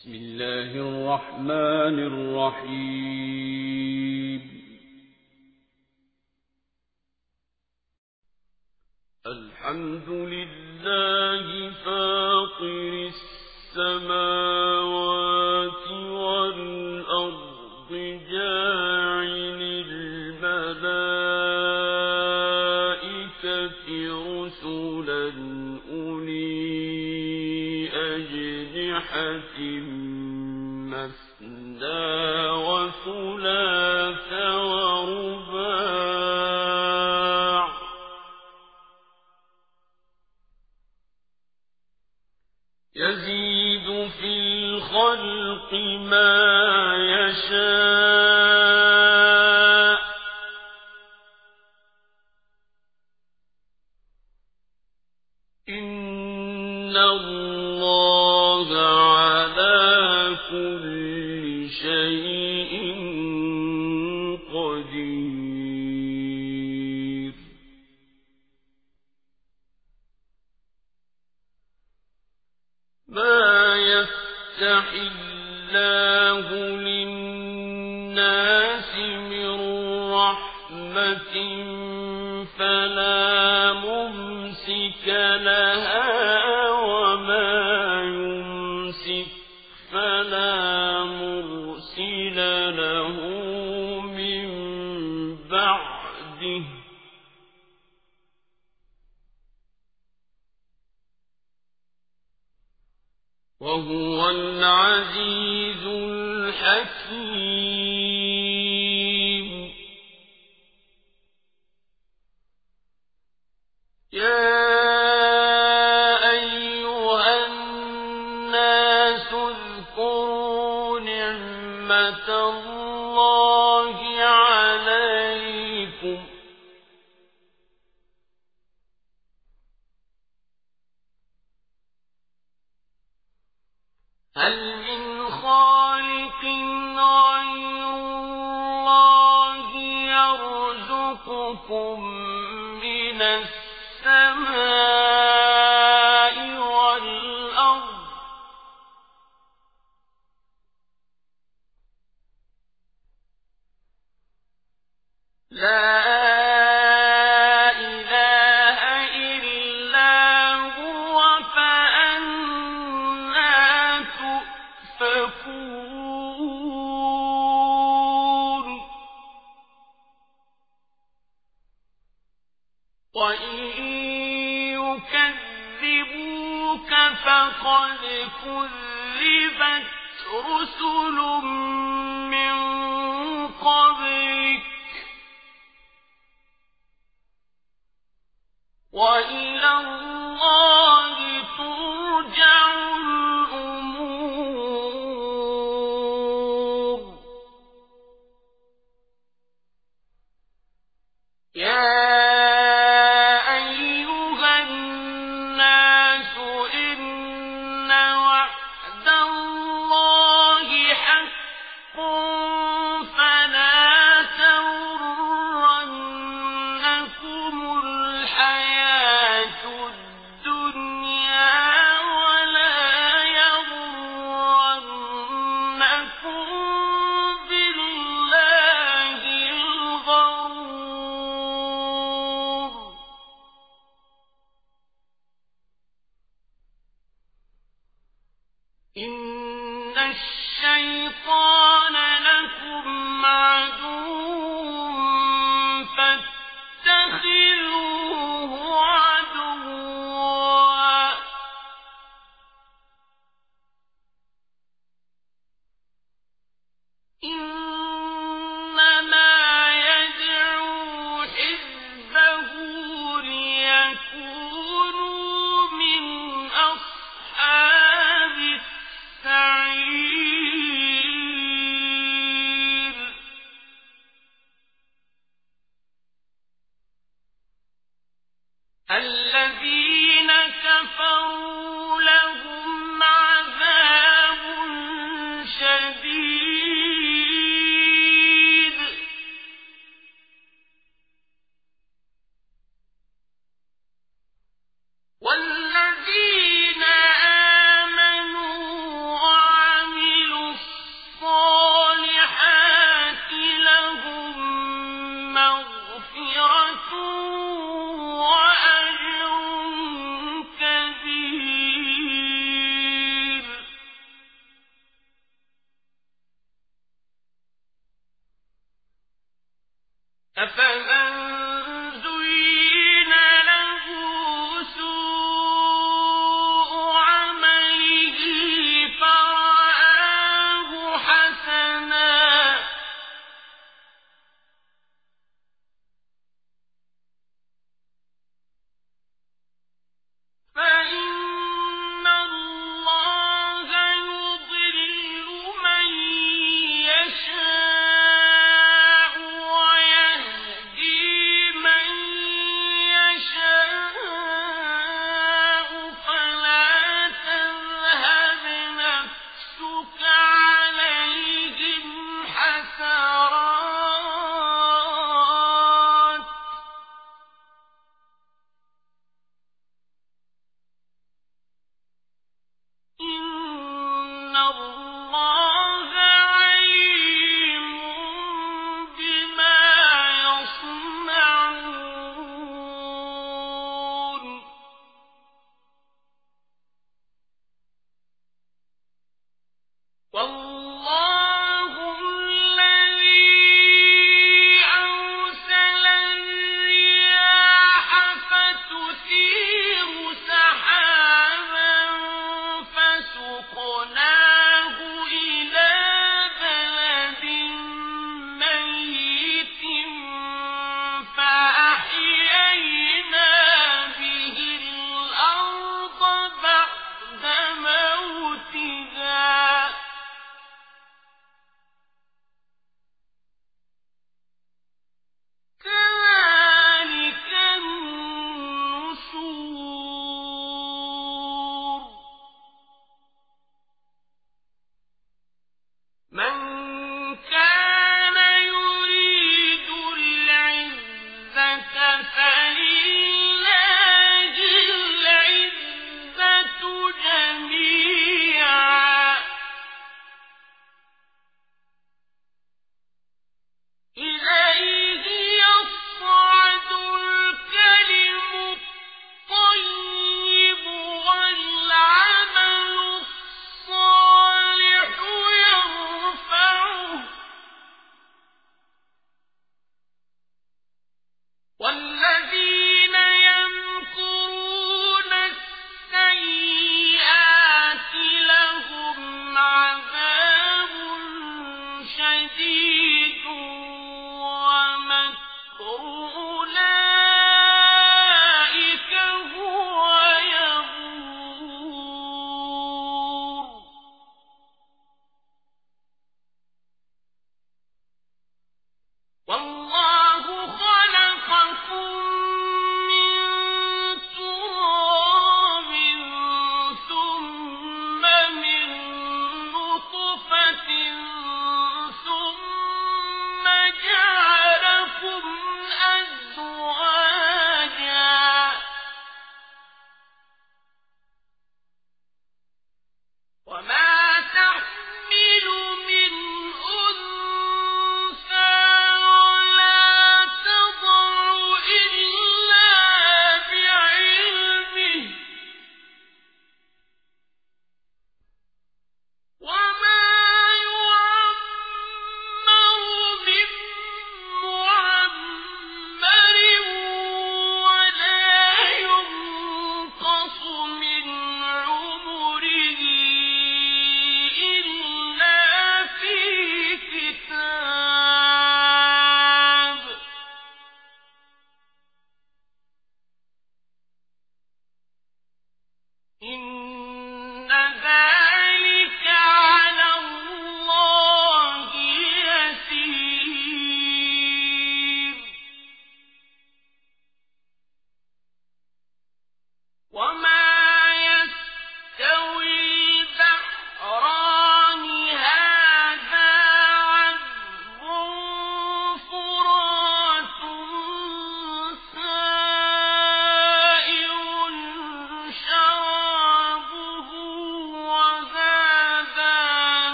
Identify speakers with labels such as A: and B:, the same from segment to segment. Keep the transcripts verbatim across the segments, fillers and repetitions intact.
A: بسم الله الرحمن الرحيم. الحمد لله فاطر السماوات والأرض جاعل الملائكة رسلا أولي أجنحة مثنى وثلاث ورباع يزيد في الخلق ما يشاء إن الله على كل شيء قدير. ما يفتح الله للناس من رحمة فلا ممسك لها وما يمسك فلا مرسل له من بعده وهو العزيز الحكيم. يا أيها الناس اذكروا نعمة الله عليكم هل من خالق غير الله يرزقكم من السماء والأرض لا وإن يكذبوك فقد كذبت رسل من قبلك وإلى الله ترجع الأمور. يا إن الشيطان لكم عدو فاتخذوه عدوا إنما يدعو حزبه ليكونوا من أصحاب السعير. الذين كفروا لهم عذاب شديد أفمن زين له سوء عمله فرآه حسنا فإن الله يضل من يشاء ويهدي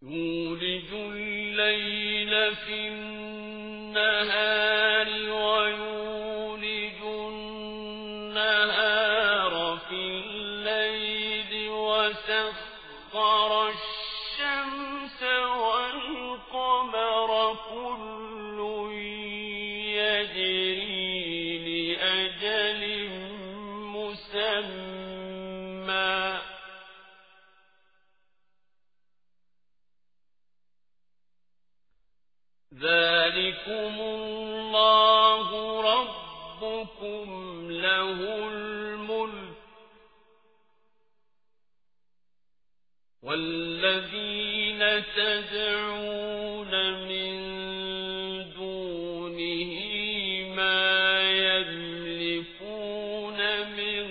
A: يولج الليل في النهار ويولج النهار في الليل وسخر الشمس والقمر كل يجري لأجل مسمى ذلكم الله ربكم له الملك والذين تدعون من دونه ما يملكون من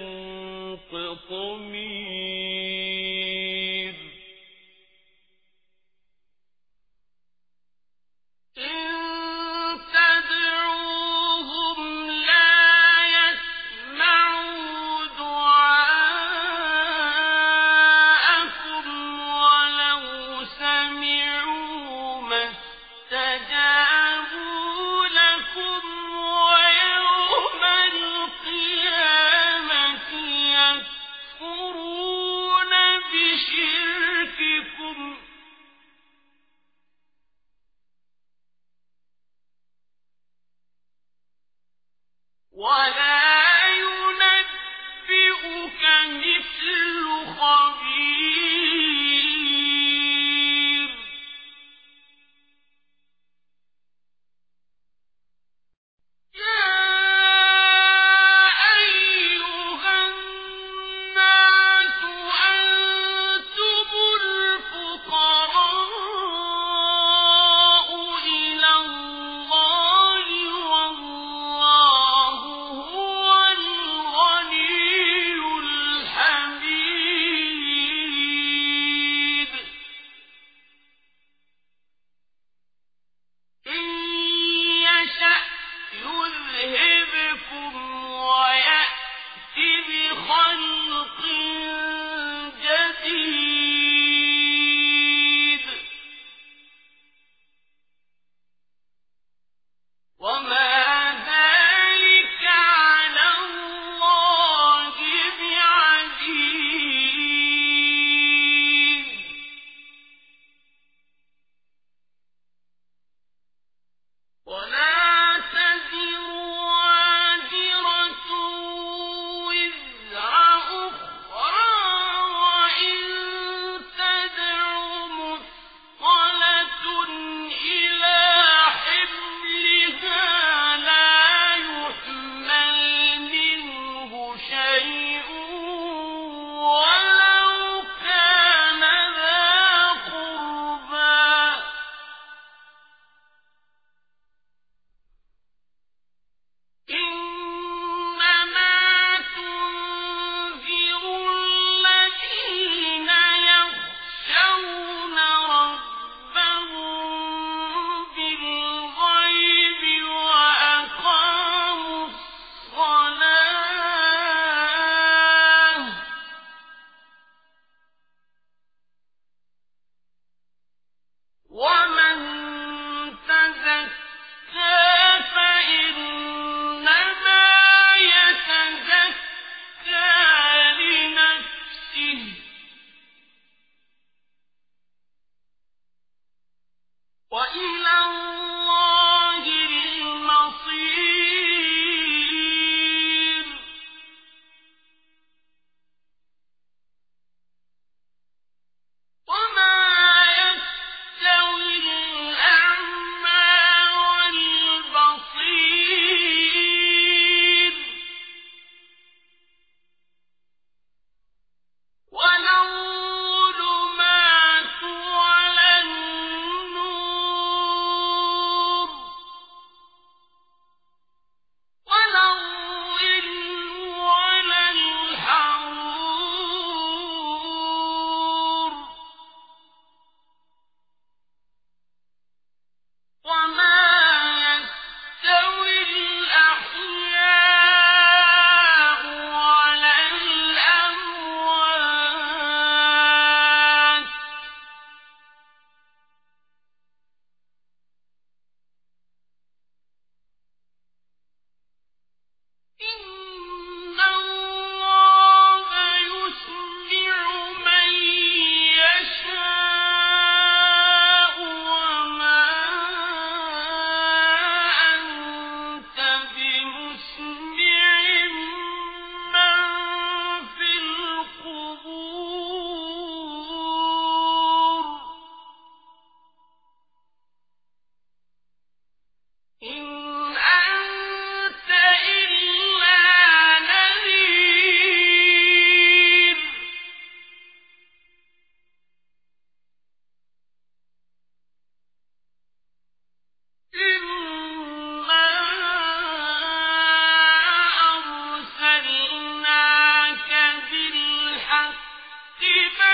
A: قطمير إن تدعوهم لا يسمعوا دعاءكم ولو سمعوا ما استجابوا لكم ويوم القيامة يكفرون بشرككم ولا ينبئك مثل خبير يا أيها الناس أنتم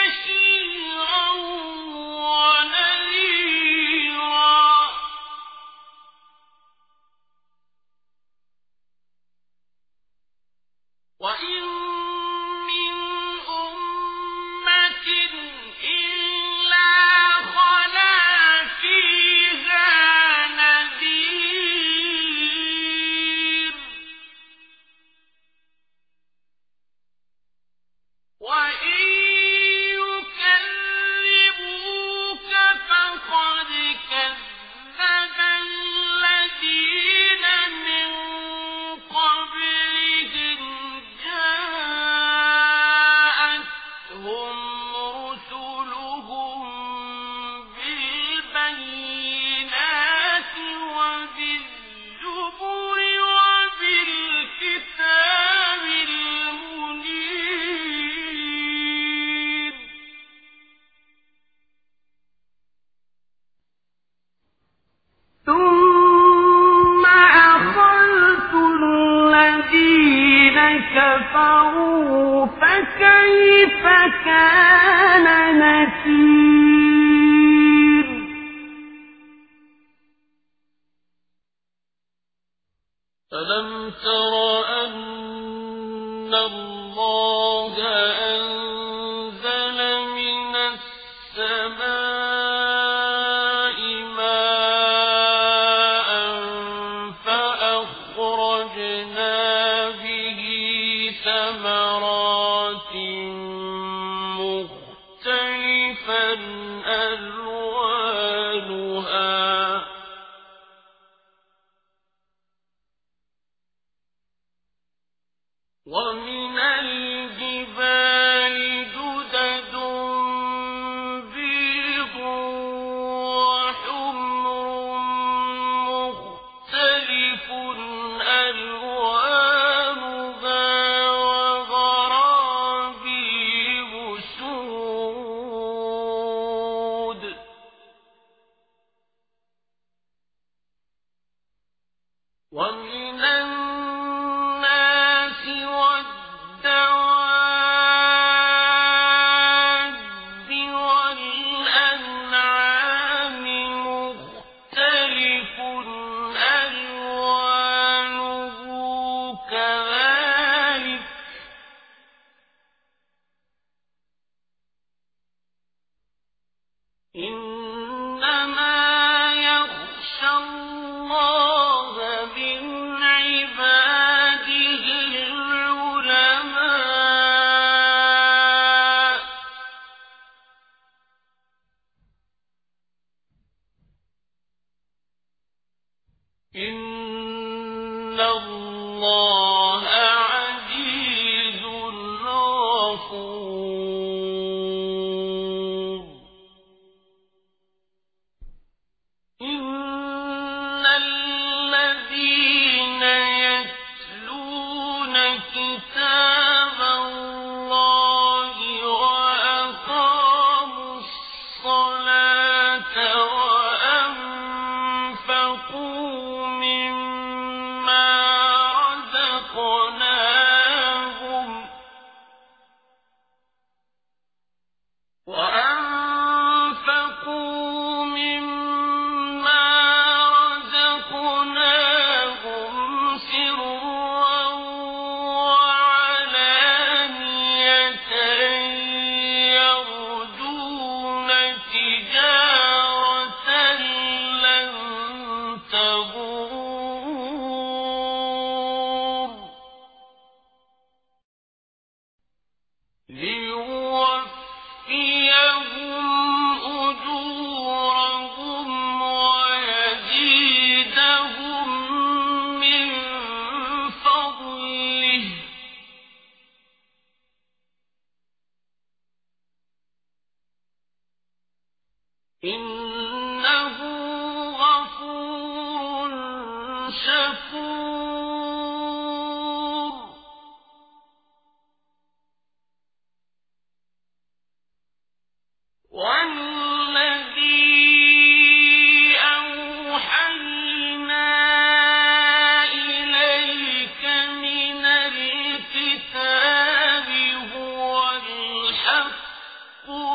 A: بشيرا ونذيرا وإن من أمة إلا خلا فيها نذير وإن يكذبوك فقد كذب الذين من قبلهم جاءتهم رسلهم بالبينات وبالزبر وبالكتاب المنير ثم أخذت الذين كفروا فكيف كان نكير ألم تر أن الله أنزل من السماء ماء فأخرجنا به ثمرات مختلفا ألوانها ومن الجبال جدد بيض وحمر مختلف ألوانها وغرابيب سود ومن الناس والدواب والأنعام مختلف ألوانه كذلك إنما يخشى الله من عباده العلماء إن الله عزيز غفور إن الذين يتلون كتاب الله وأقاموا الصلاة وأنفقوا مما رزقناهم وأنفقوا مما رزقناهم سرا وعلانية يرجون تجارة لن تبور ليوفيهم أجورهم ويزيدهم من فضله إنه غفور شكور والذي أوحينا إليك من الكتاب هو الحق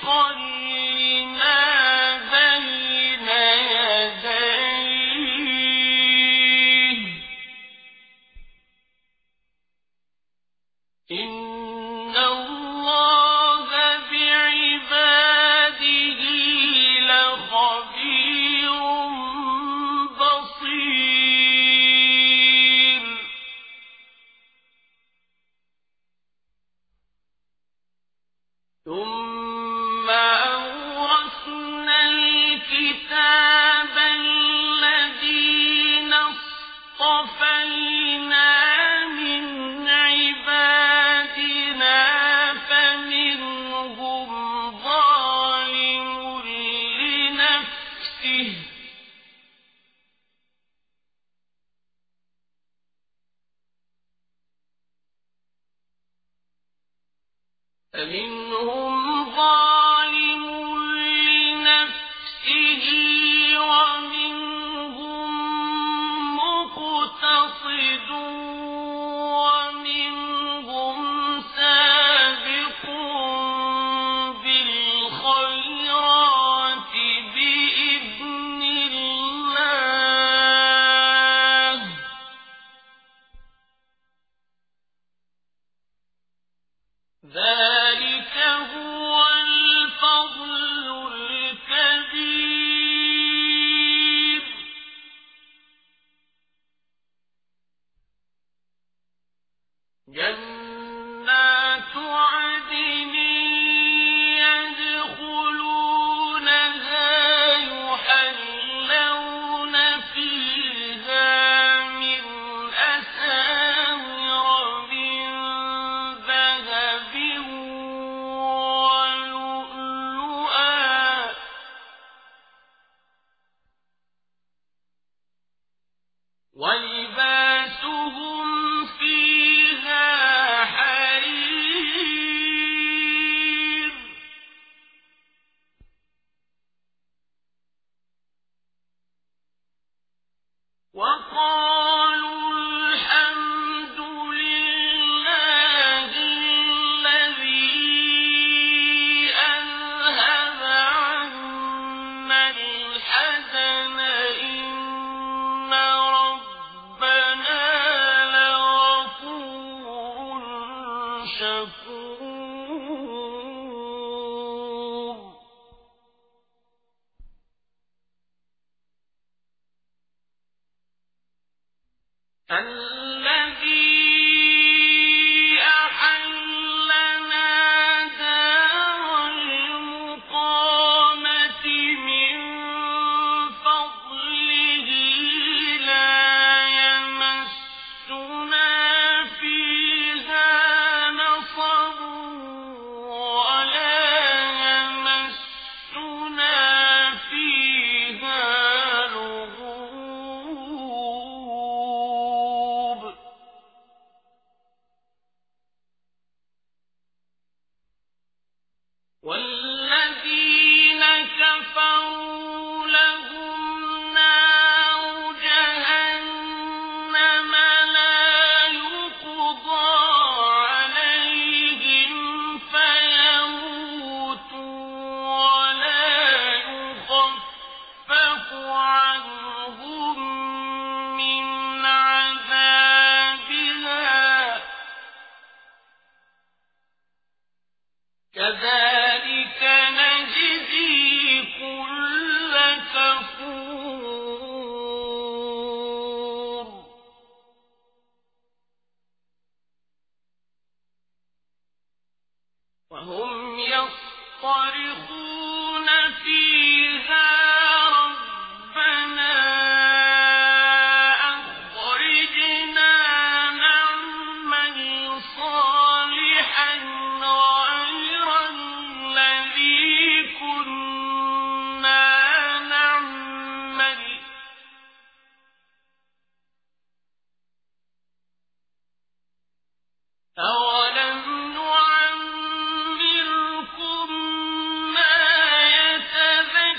B: أولم نعمركم ما يتذكر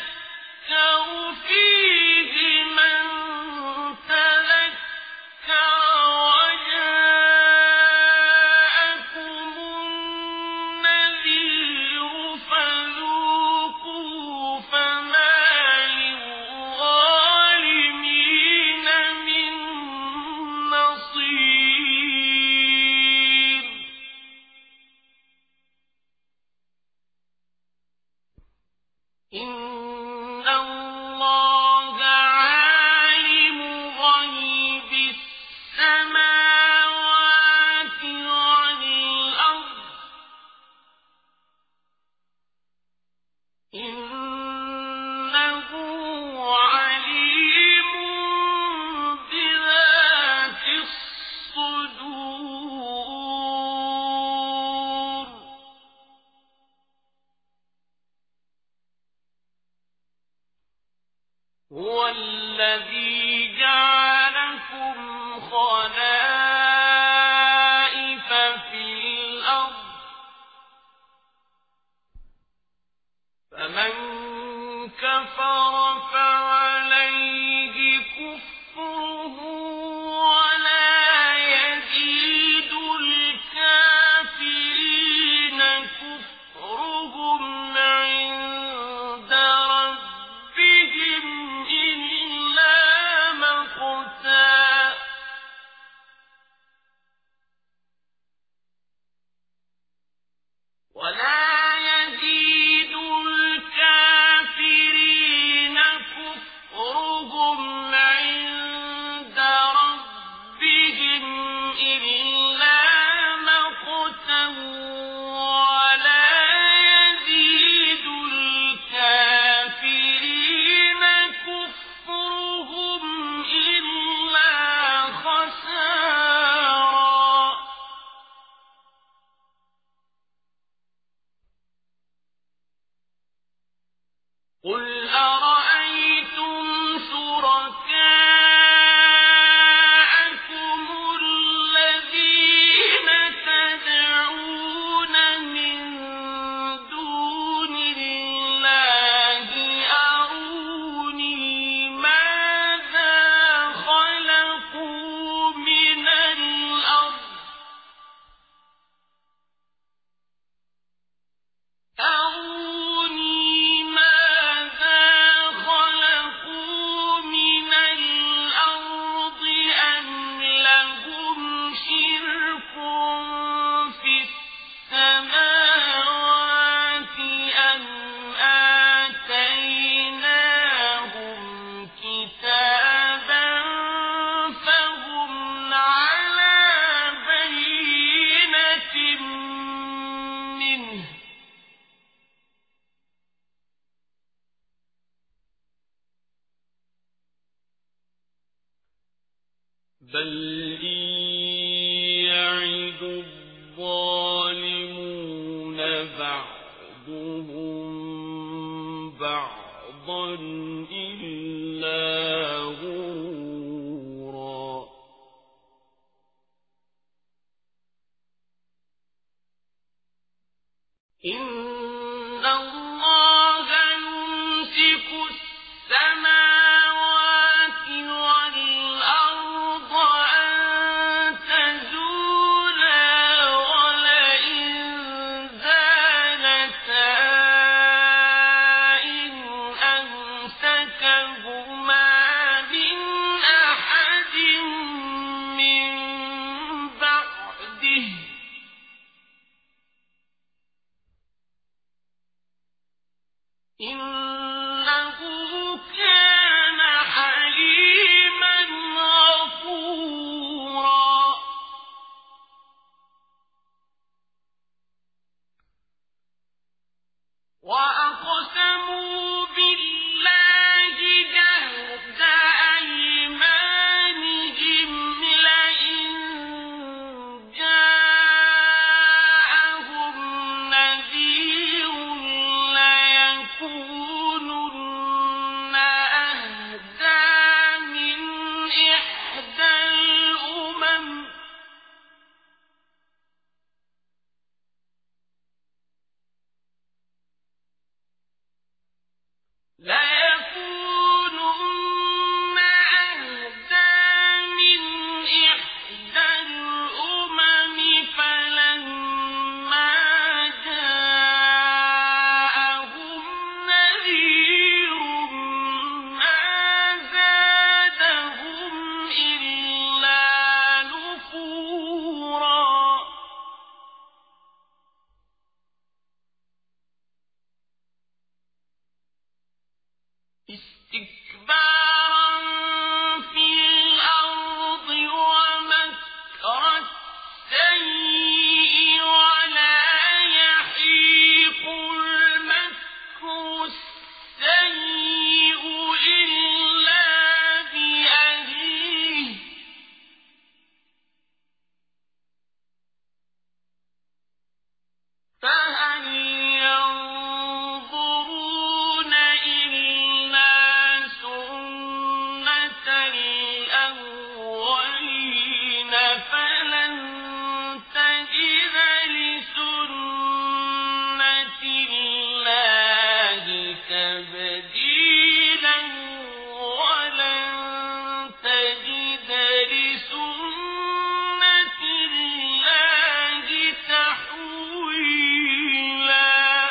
A: إن الله عالم غيب السماوات والأرض إنه عليم بذات الصدور هو الذي جعلكم خلائف في الأرض فمن كفر فعليه كفره ولا يزيد الكافرين كفرهم عند ربهم إلا مقتا ولا يزيد الكافرين كفرهم عند ربهم إلا مقتا ولا يزيد الكافرين كفرهم إلا خسارا قل أرأيتم شركاءكم الذين تدعون من دون الله أروني ماذا خلقوا من الأرض أروني ماذا خلقوا من الأرض أم لهم شرك في السماوات أم آتيناهم كتابا فهم على بينة منه بل إن يعد الظالمون بعضهم بعضا إلا غرورا إن الله يمسك السماوات والأرض أن تزولا ولئن زالتا إن أمسكهما من أحد من بعده إنه كان حليما غفورا وأقسموا بالله جهد أيمانهم لئن جاءهم نذير ليكونن اسْتِكْبَارًا فِي الْأَرْضِ وَمَكْرَ السَّيِّئِ وَلَا يَحِيقُ الْمَكْرُ السَّيِّئُ إِلَّا بِأَهْلِهِ ۚ فَهَلْ يَنظُرُونَ إِلَّا سُنَّتَ الْأَوَّلِينَ فَلَن تَجِدَ لِسُنَّتِ اللَّهِ تَبْدِيلًا وَلَن تَجِدَ لِسُنَّتِ اللَّهِ تَحْوِيلًا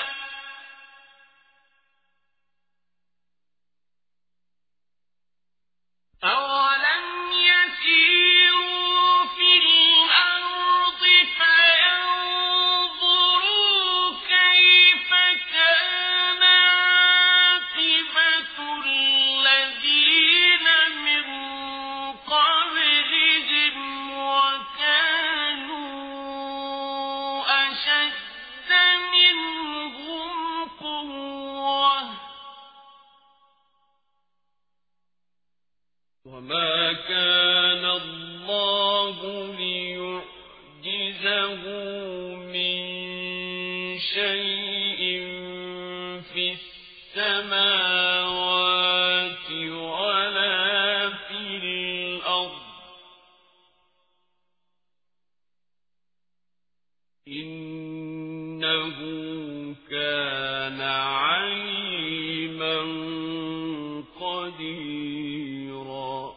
A: أَوَلَمْ يَسِيرُوا فِي الْأَرْضِ فَيَنظُرُوا كَيْفَ كَانَ عَاقِبَةُ الَّذِينَ مِن قَبْلِهِمْ وَكَانُوا أَشَدَّ مِنْهُمْ قُوَّةً ۚ وَمَا كَانَ اللَّهُ لِيُعْجِزَهُ مِن شَيْءٍ فِي السَّمَاوَاتِ وَلَا فِي الْأَرْضِ ۚ إِنَّهُ كَانَ عَلِيمًا قَدِيرًا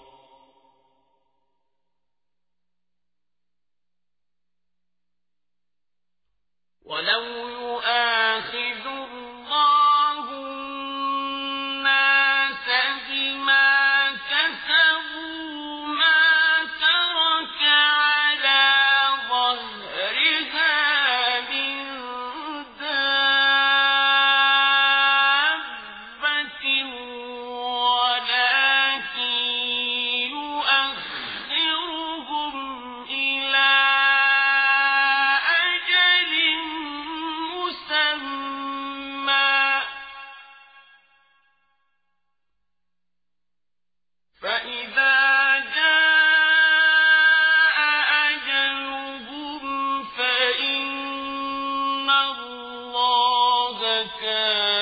A: وَلَوْ يُؤَاخِذُ اللَّهُ النَّاسَ بِمَا كَسَبُوا مَا تَرَكَ عَلَىٰ ظَهْرِهَا مِن دَابَّةٍ وَلَٰكِن يُؤَخِّرُهُمْ إِلَىٰ أَجَلٍ مُّسَمًّى ۖ فَإِذَا جَاءَ أَجَلُهُمْ فَإِنَّ اللَّهَ كَانَ